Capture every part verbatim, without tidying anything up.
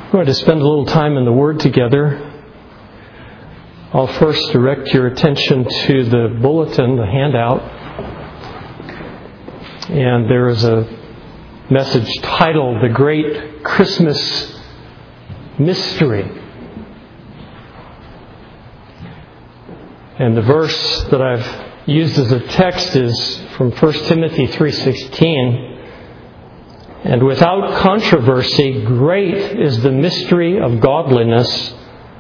We're going to spend a little time in the Word together. I'll first direct your attention to the bulletin, the handout. And there is a message titled, The Great Christmas Mystery. And the verse that I've used as a text is from First Timothy three sixteen. And without controversy, great is the mystery of godliness.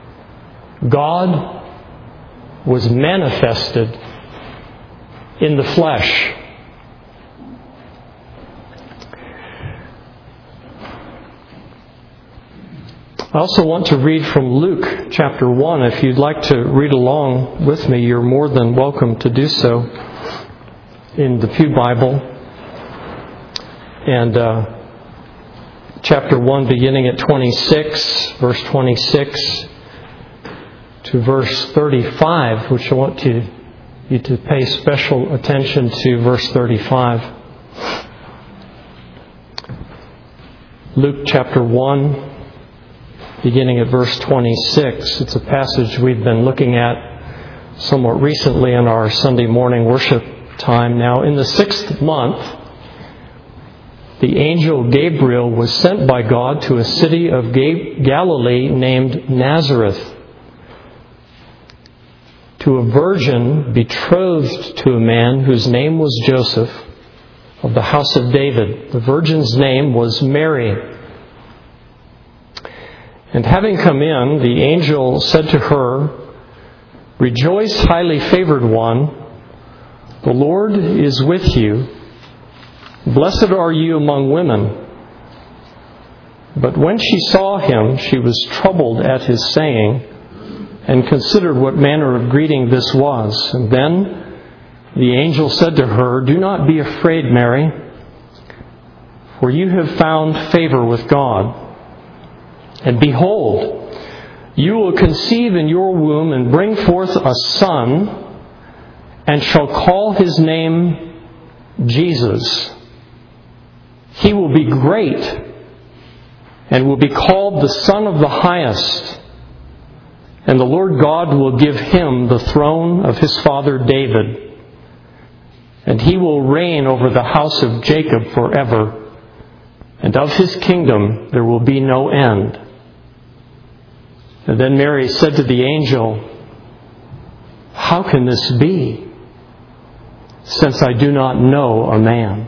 God was manifested in the flesh. I also want to read from Luke chapter one. If you'd like to read along with me, you're more than welcome to do so in the Pew Bible. And uh, chapter one, beginning at twenty-six, verse twenty-six to verse thirty-five, which I want to, you to pay special attention to verse thirty-five. Luke chapter one, beginning at verse twenty-six. It's a passage we've been looking at somewhat recently in our Sunday morning worship time. Now, in the sixth month, the angel Gabriel was sent by God to a city of Galilee named Nazareth, to a virgin betrothed to a man whose name was Joseph, of the house of David. The virgin's name was Mary. And having come in, the angel said to her, "Rejoice, highly favored one, the Lord is with you. Blessed are you among women." But when she saw him, she was troubled at his saying, and considered what manner of greeting this was. And then the angel said to her, "Do not be afraid, Mary, for you have found favor with God. And behold, you will conceive in your womb and bring forth a son, and shall call his name Jesus. He will be great and will be called the Son of the Highest. And the Lord God will give him the throne of his father David. And he will reign over the house of Jacob forever. And of his kingdom there will be no end." And then Mary said to the angel, "How can this be, since I do not know a man?"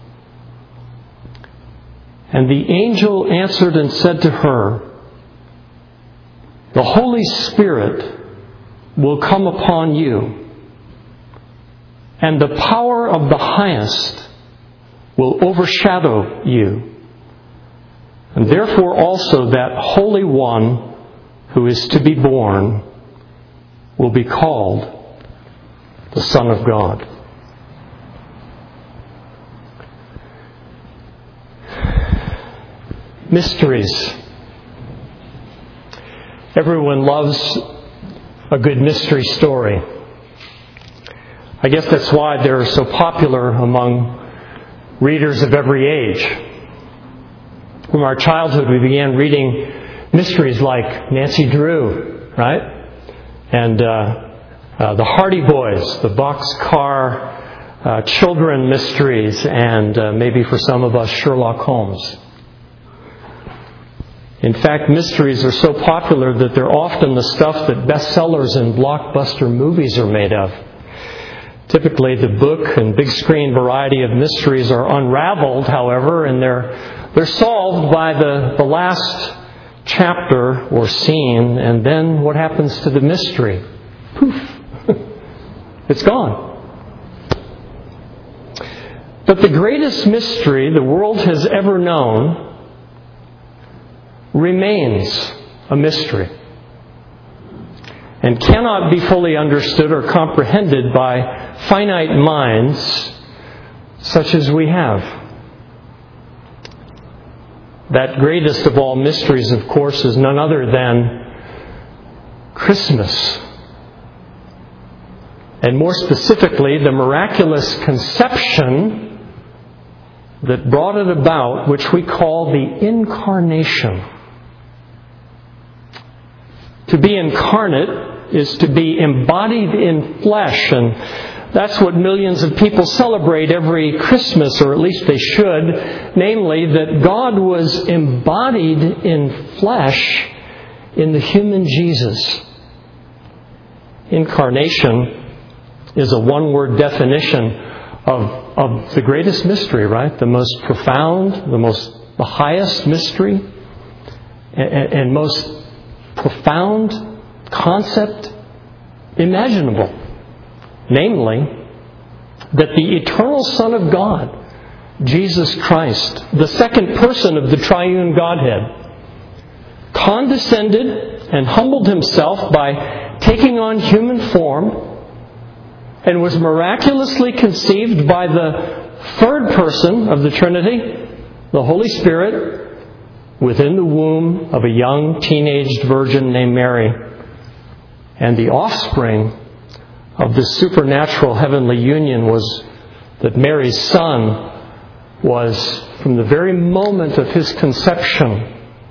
And the angel answered and said to her, "The Holy Spirit will come upon you, and the power of the Highest will overshadow you. And therefore also that Holy One who is to be born will be called the Son of God." Mysteries. Everyone loves a good mystery story. I guess that's why they're so popular among readers of every age. From our childhood, we began reading mysteries like Nancy Drew, right? And uh, uh, the Hardy Boys, the Boxcar uh, Children mysteries, and uh, maybe for some of us, Sherlock Holmes. In fact, mysteries are so popular that they're often the stuff that bestsellers and blockbuster movies are made of. Typically, the book and big screen variety of mysteries are unraveled, however, and they're they're solved by the, the last chapter or scene, and then what happens to the mystery? Poof! It's gone. But the greatest mystery the world has ever known remains a mystery and cannot be fully understood or comprehended by finite minds such as we have. That greatest of all mysteries, of course, is none other than Christmas. And more specifically, the miraculous conception that brought it about, which we call the Incarnation. To be incarnate is to be embodied in flesh, and that's what millions of people celebrate every Christmas, or at least they should, namely that God was embodied in flesh in the human Jesus. Incarnation is a one-word definition of, of the greatest mystery, right? The most profound, the most, the highest mystery, and, and most profound concept imaginable. Namely, that the eternal Son of God, Jesus Christ, the second person of the triune Godhead, condescended and humbled himself by taking on human form and was miraculously conceived by the third person of the Trinity, the Holy Spirit, within the womb of a young teenaged virgin named Mary. And the offspring of this supernatural heavenly union was that Mary's Son was, from the very moment of his conception,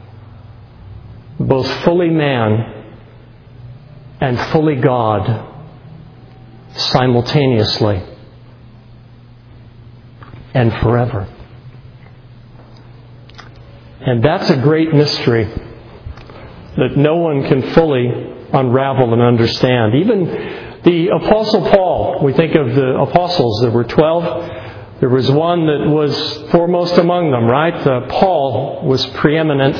both fully man and fully God simultaneously and forever. And that's a great mystery that no one can fully unravel and understand. Even the Apostle Paul, we think of the apostles, there were twelve. There was one that was foremost among them, right? Uh, Paul was preeminent,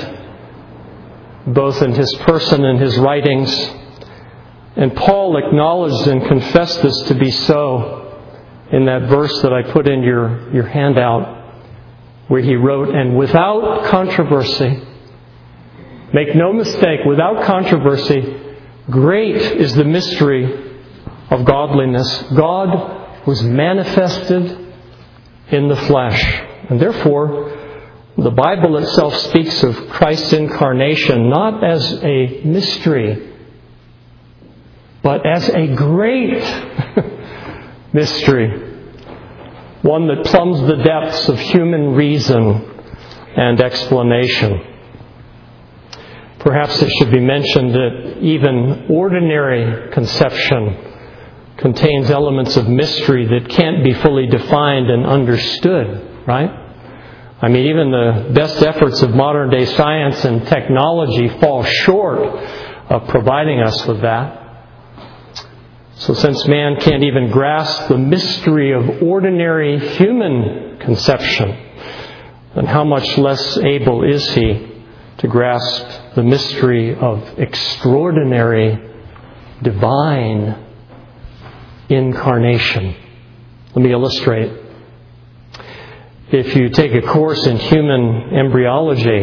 both in his person and his writings. And Paul acknowledged and confessed this to be so in that verse that I put in your, your handout, where he wrote, "And without controversy," make no mistake, without controversy, great is the mystery of godliness. God was manifested in the flesh. And therefore, the Bible itself speaks of Christ's incarnation not as a mystery, but as a great mystery. One that plumbs the depths of human reason and explanation. Perhaps it should be mentioned that even ordinary conception contains elements of mystery that can't be fully defined and understood, right? I mean, even the best efforts of modern day science and technology fall short of providing us with that. So since man can't even grasp the mystery of ordinary human conception, then how much less able is he to grasp the mystery of extraordinary divine incarnation? Let me illustrate. If you take a course in human embryology,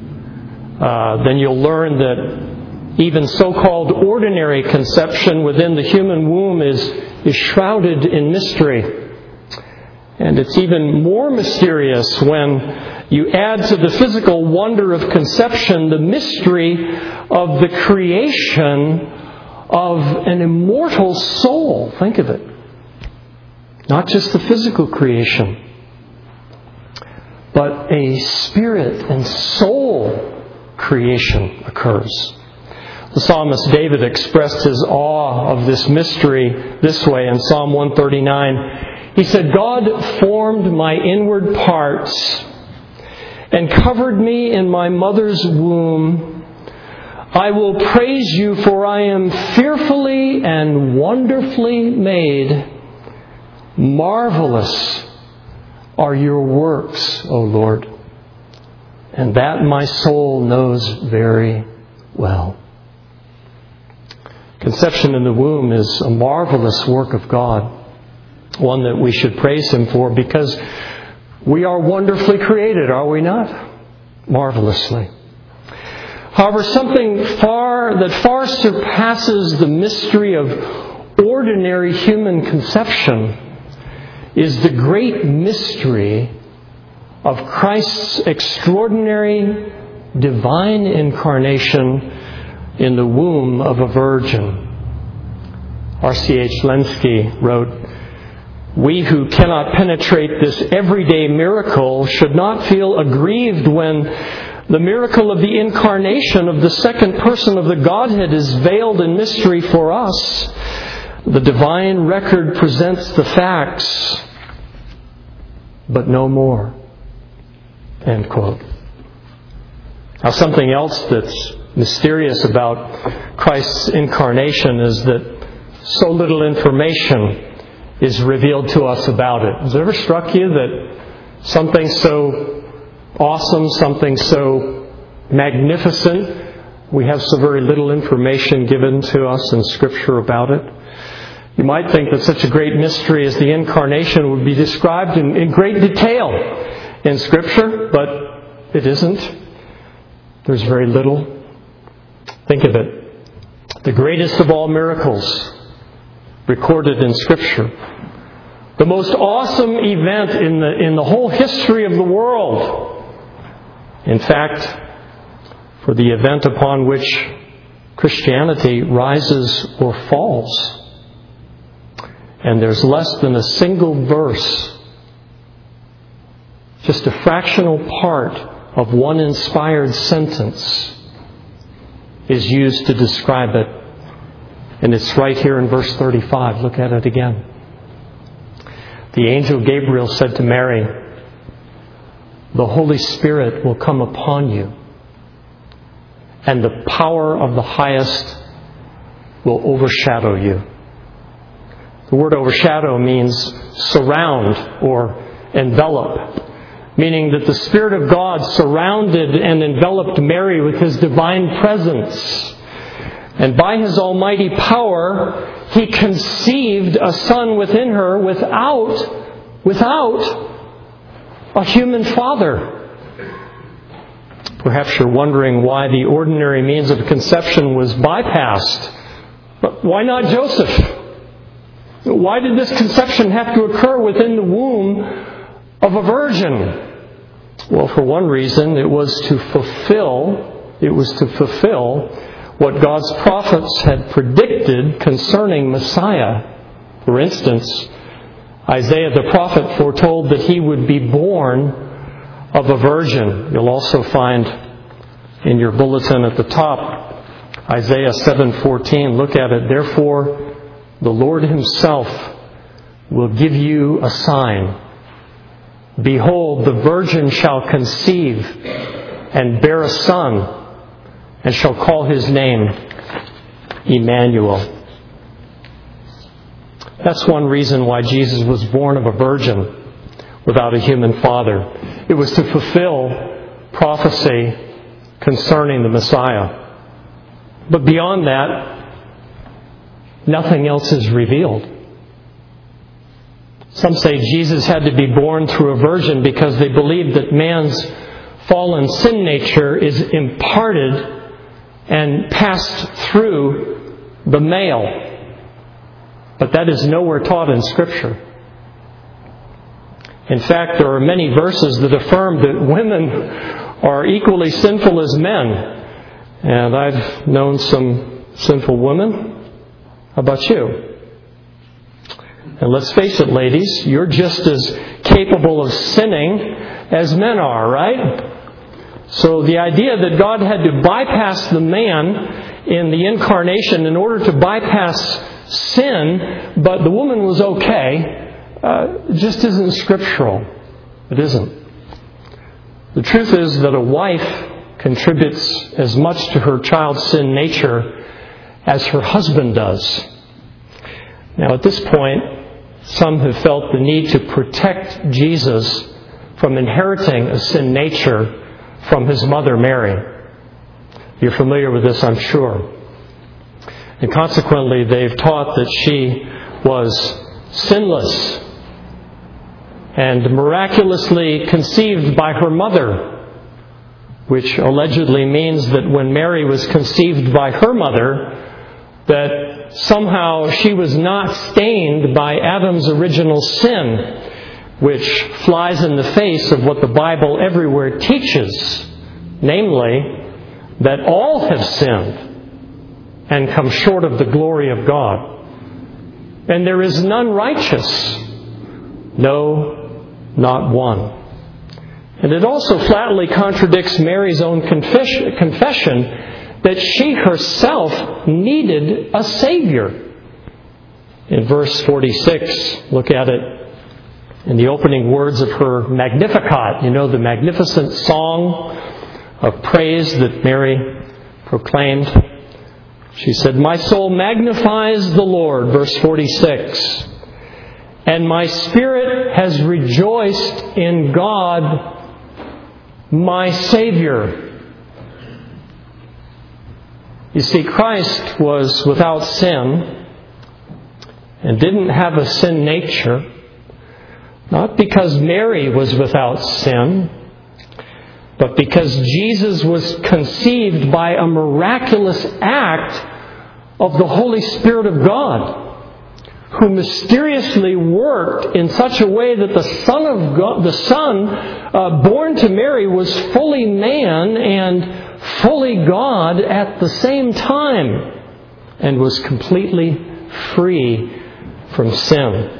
uh, then you'll learn that even so-called ordinary conception within the human womb is, is shrouded in mystery. And it's even more mysterious when you add to the physical wonder of conception the mystery of the creation of an immortal soul. Think of it. Not just the physical creation, but a spirit and soul creation occurs. The psalmist David expressed his awe of this mystery this way in Psalm one thirty-nine. He said, "God formed my inward parts and covered me in my mother's womb. I will praise you, for I am fearfully and wonderfully made. Marvelous are your works, O Lord, and that my soul knows very well." Conception in the womb is a marvelous work of God, one that we should praise Him for, because we are wonderfully created, are we not? Marvelously. However, something far that far surpasses the mystery of ordinary human conception is the great mystery of Christ's extraordinary divine incarnation in the womb of a virgin. R C H Lenski wrote, "We who cannot penetrate this everyday miracle should not feel aggrieved when The miracle of the incarnation of the second person of the Godhead is veiled in mystery for us. The divine record presents the facts, but no more. End quote. Now, something else that's mysterious about Christ's incarnation is that so little information is revealed to us about it. Has it ever struck you that something so awesome, something so magnificent, we have so very little information given to us in Scripture about it? You might think that such a great mystery as the incarnation would be described in, in great detail in Scripture, but it isn't. There's very little. Think of it. The greatest of all miracles recorded in Scripture. The most awesome event in the, in the whole history of the world. In fact, for the event upon which Christianity rises or falls. And there's less than a single verse, just a fractional part of one inspired sentence is used to describe it. And it's right here in verse thirty-five. Look at it again. The angel Gabriel said to Mary, "The Holy Spirit will come upon you, and the power of the highest will overshadow you." The word overshadow means surround or envelop, meaning that the Spirit of God surrounded and enveloped Mary with His divine presence. And by His almighty power, He conceived a Son within her without, without a human father. Perhaps you're wondering why the ordinary means of conception was bypassed. But why not Joseph? Why did this conception have to occur within the womb of a virgin? Well, for one reason, it was to fulfill, it was to fulfill what God's prophets had predicted concerning Messiah. For instance, Isaiah the prophet foretold that He would be born of a virgin. You'll also find in your bulletin at the top, Isaiah seven fourteen. Look at it. "Therefore, the Lord Himself will give you a sign. Behold, the virgin shall conceive and bear a son, and shall call His name Emmanuel." That's one reason why Jesus was born of a virgin without a human father. It was to fulfill prophecy concerning the Messiah. But beyond that, nothing else is revealed. Some say Jesus had to be born through a virgin because they believed that man's fallen sin nature is imparted and passed through the male. But that is nowhere taught in Scripture. In fact, there are many verses that affirm that women are equally sinful as men. And I've known some sinful women. How about you? And let's face it, ladies, you're just as capable of sinning as men are, right? So the idea that God had to bypass the man in the incarnation in order to bypass sin, but the woman was okay, uh, just isn't scriptural. It isn't. The truth is that a wife contributes as much to her child's sin nature as her husband does. Now, at this point, some have felt the need to protect Jesus from inheriting a sin nature from His mother Mary. You're familiar with this, I'm sure. And consequently, they've taught that she was sinless and miraculously conceived by her mother, which allegedly means that when Mary was conceived by her mother, that somehow she was not stained by Adam's original sin, which flies in the face of what the Bible everywhere teaches, namely, that all have sinned and come short of the glory of God. And there is none righteous, no, not one. And it also flatly contradicts Mary's own confession, confession that she herself needed a Savior. In verse forty-six, look at it in the opening words of her Magnificat. You know, the magnificent song of praise that Mary proclaimed. She said, "My soul magnifies the Lord," verse forty-six, "and my spirit has rejoiced in God, my Savior." You see, Christ was without sin and didn't have a sin nature, not because Mary was without sin, but because Jesus was conceived by a miraculous act of the Holy Spirit of God, who mysteriously worked in such a way that the Son of God, the Son uh, born to Mary, was fully man and fully God at the same time, and was completely free from sin.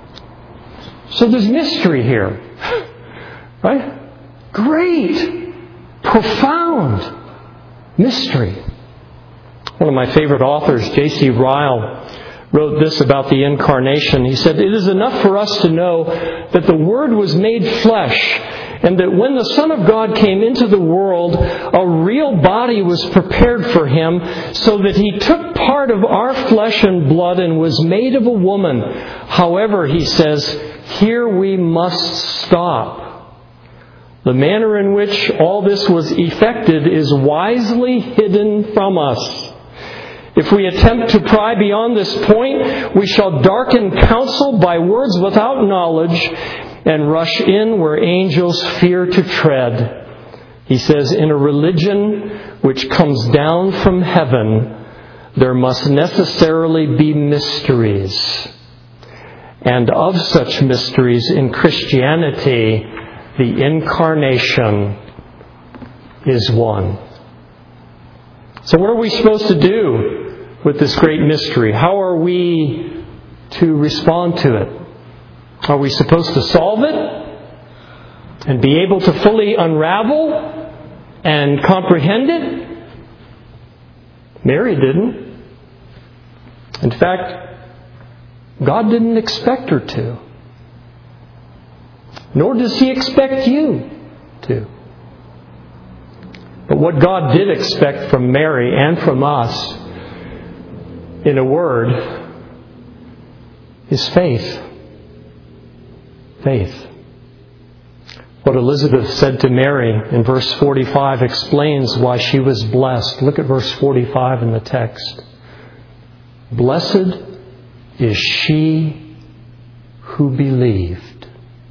So there's mystery here, right? Great, profound mystery. One of my favorite authors, J C Ryle, wrote this about the Incarnation. He said, "It is enough for us to know that the Word was made flesh, and that when the Son of God came into the world, a real body was prepared for Him, so that He took part of our flesh and blood and was made of a woman. However," he says, "here we must stop. The manner in which all this was effected is wisely hidden from us. If we attempt to pry beyond this point, we shall darken counsel by words without knowledge and rush in where angels fear to tread." He says, "In a religion which comes down from heaven, there must necessarily be mysteries. And of such mysteries in Christianity, the Incarnation is one." So what are we supposed to do with this great mystery? How are we to respond to it? Are we supposed to solve it and be able to fully unravel and comprehend it? Mary didn't. In fact, God didn't expect her to. Nor does He expect you to. But what God did expect from Mary and from us, in a word, is faith. Faith. What Elizabeth said to Mary in verse forty-five explains why she was blessed. Look at verse forty-five in the text. "Blessed is she who believed."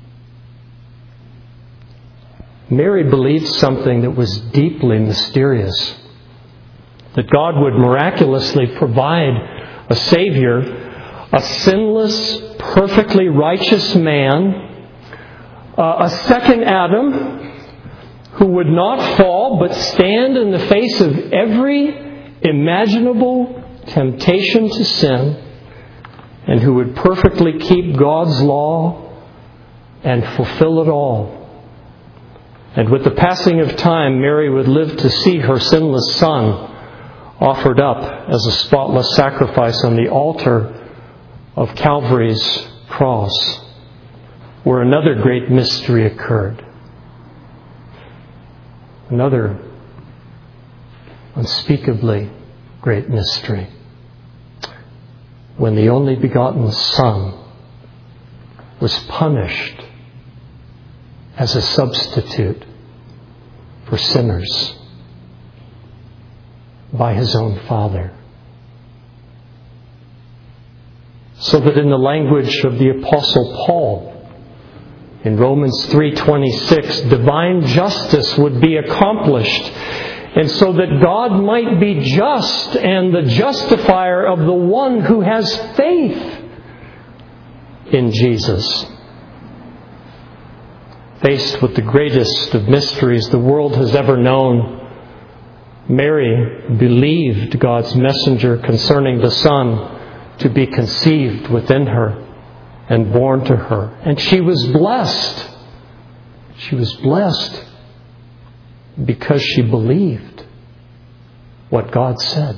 Mary believed something that was deeply mysterious. That God would miraculously provide a Savior, a sinless, perfectly righteous man, uh, a second Adam, who would not fall but stand in the face of every imaginable temptation to sin, and who would perfectly keep God's law and fulfill it all. And with the passing of time, Mary would live to see her sinless Son offered up as a spotless sacrifice on the altar of Calvary's cross, where another great mystery occurred. Another unspeakably great mystery. When the only begotten Son was punished as a substitute for sinners by His own Father. So that in the language of the Apostle Paul, in Romans three twenty-six, divine justice would be accomplished, and so that God might be just and the justifier of the one who has faith in Jesus. Faced with the greatest of mysteries the world has ever known, Mary believed God's messenger concerning the Son to be conceived within her and born to her. And she was blessed She was blessed because she believed what God said.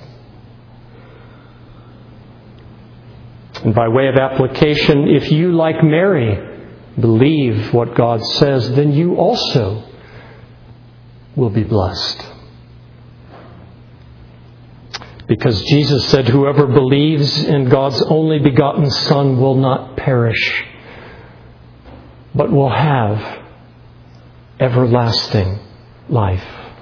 And by way of application, if you, like Mary, believe what God says, then you also will be blessed. Because Jesus said, whoever believes in God's only begotten Son will not perish, but will have everlasting life.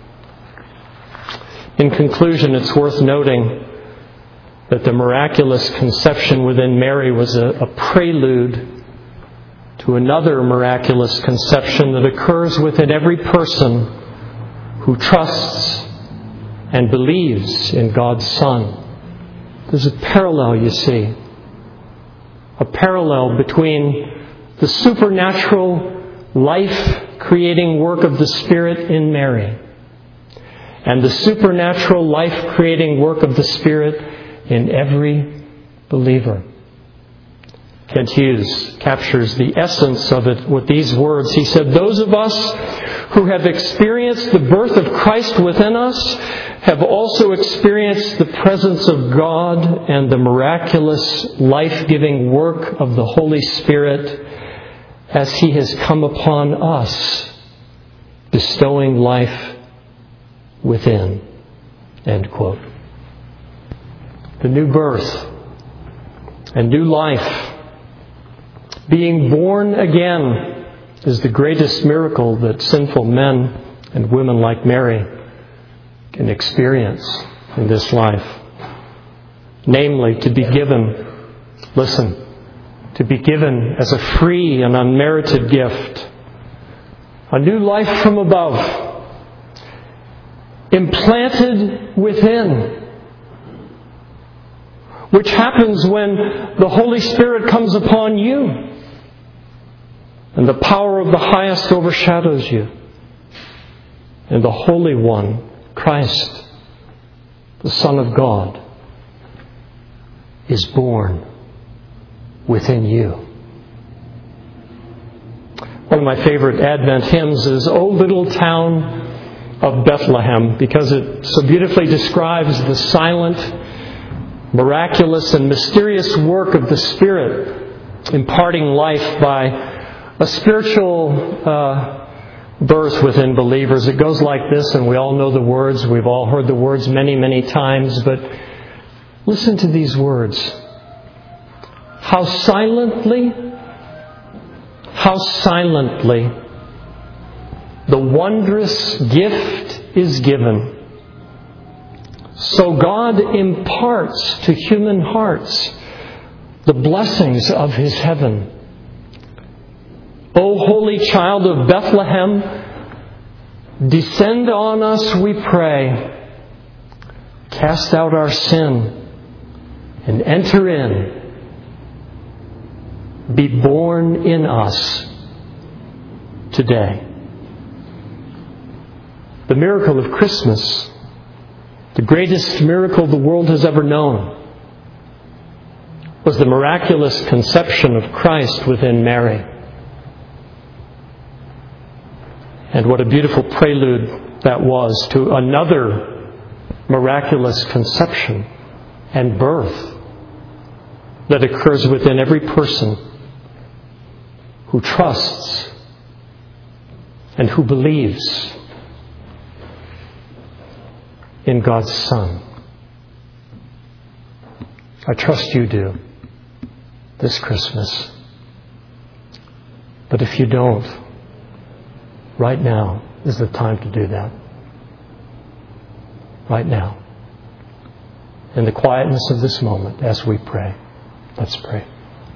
In conclusion, it's worth noting that the miraculous conception within Mary was a, a prelude to another miraculous conception that occurs within every person who trusts and believes in God's Son. There's a parallel, you see. A parallel between the supernatural life-creating work of the Spirit in Mary and the supernatural life-creating work of the Spirit in every believer. Kent Hughes captures the essence of it with these words. He said, those of us who have experienced the birth of Christ within us have also experienced the presence of God and the miraculous life-giving work of the Holy Spirit as He has come upon us, bestowing life within. End quote. The new birth and new life, being born again, is the greatest miracle that sinful men and women like Mary can experience in this life. Namely, to be given, listen, to be given as a free and unmerited gift, a new life from above, implanted within, which happens when the Holy Spirit comes upon you and the power of the highest overshadows you, and the Holy One, Christ, the Son of God, is born within you. One of my favorite Advent hymns is O Little Town of Bethlehem, because it so beautifully describes the silent, miraculous, and mysterious work of the Spirit imparting life by a spiritual uh, birth within believers. It goes like this, and we all know the words. We've all heard the words many, many times, but listen to these words. How silently, how silently the wondrous gift is given. So God imparts to human hearts the blessings of His heaven. O Holy Child of Bethlehem, descend on us, we pray. Cast out our sin and enter in. Be born in us today. The miracle of Christmas, the greatest miracle the world has ever known, was the miraculous conception of Christ within Mary. And what a beautiful prelude that was to another miraculous conception and birth that occurs within every person who trusts and who believes in God's Son. I trust you do this Christmas. But if you don't, right now is the time to do that. Right now. In the quietness of this moment as we pray. Let's pray.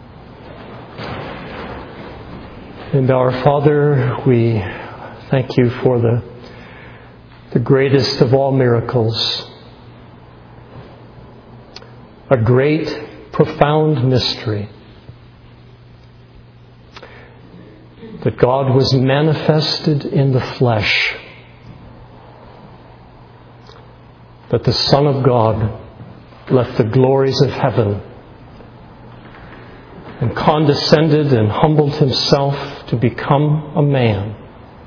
And our Father, we thank you for the, the greatest of all miracles. A great, profound mystery. That God was manifested in the flesh. That the Son of God left the glories of heaven and condescended and humbled Himself to become a man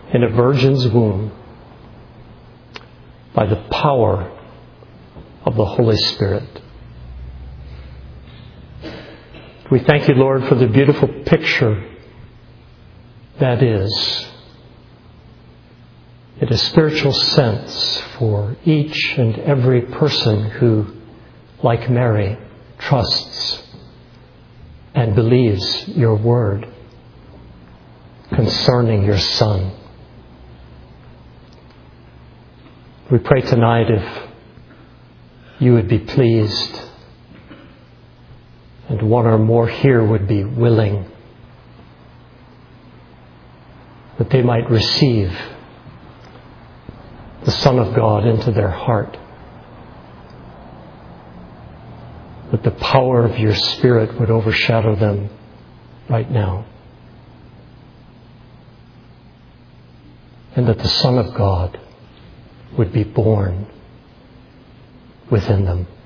in a virgin's womb by the power of the Holy Spirit. We thank you, Lord, for the beautiful picture that is, in a spiritual sense, for each and every person who, like Mary, trusts and believes your word concerning your Son. We pray tonight if you would be pleased and one or more here would be willing, that they might receive the Son of God into their heart, that the power of your Spirit would overshadow them right now, and that the Son of God would be born within them.